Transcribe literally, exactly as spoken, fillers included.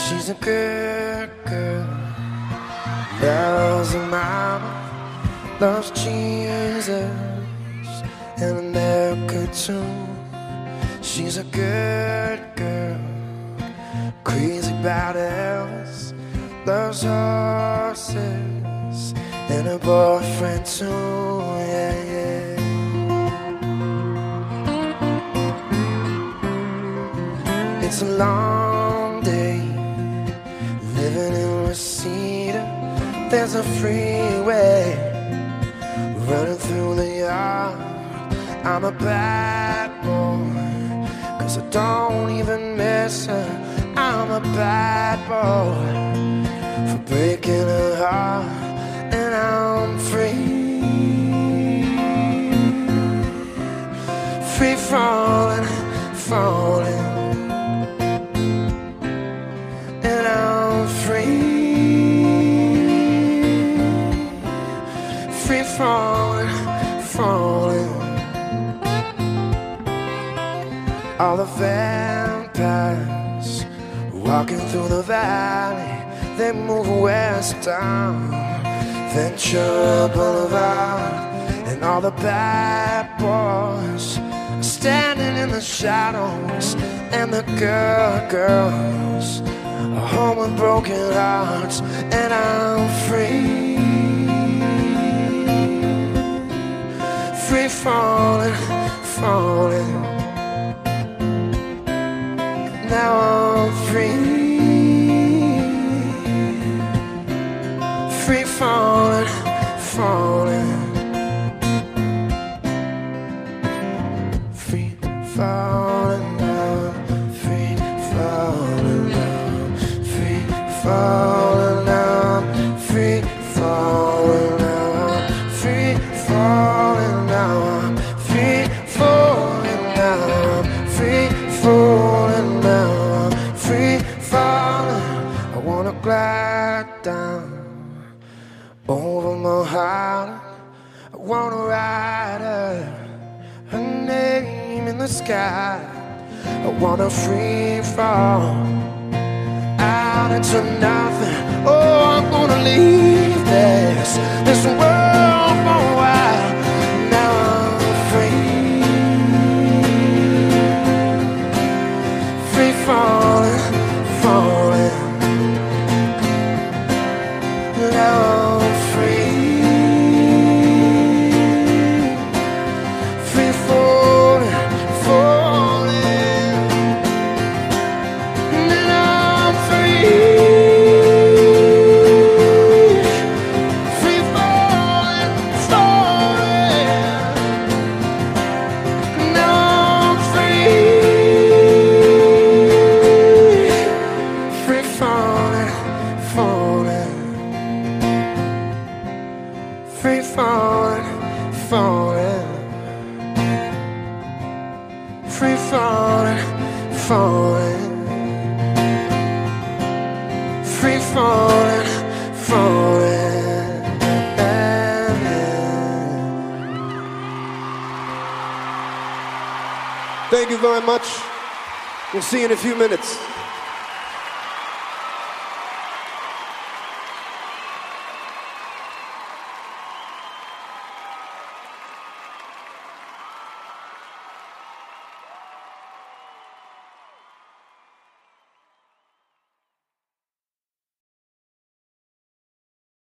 She's a good girl, loves her mama, loves Jesus and America too. She's a good girl, crazy about Elvis, loves horses and her boyfriend too. Yeah, yeah. It's a long day living in Reseda. There's a freeway running through the yard. I'm a bad boy, cause I don't even miss her. I'm a bad boy for breaking her heart. And I'm free, free falling, falling. And I'm free, free falling, falling. All the vampires walking through the valley, they move westbound, Ventura Boulevard. And all the bad boys are standing in the shadows, and the girl girls are home with broken hearts. And I'm free, free falling, falling. Now I'm free, free falling, falling. Free falling now, free falling now, free falling now, free falling now, free falling now, free falling now, free falling now, free falling. I wanna glide down over my heart. I wanna ride her, her name in the sky. I wanna free fall out into nothing. Oh, I'm gonna leave this this world for a while. Now I'm free, free falling, falling. Now I'm free, free falling, falling. Now I'm free, free falling, falling. Now I'm free, free falling, falling. Free falling, falling. Free falling, falling. Free falling, falling. Thank you very much. We'll see you in a few minutes.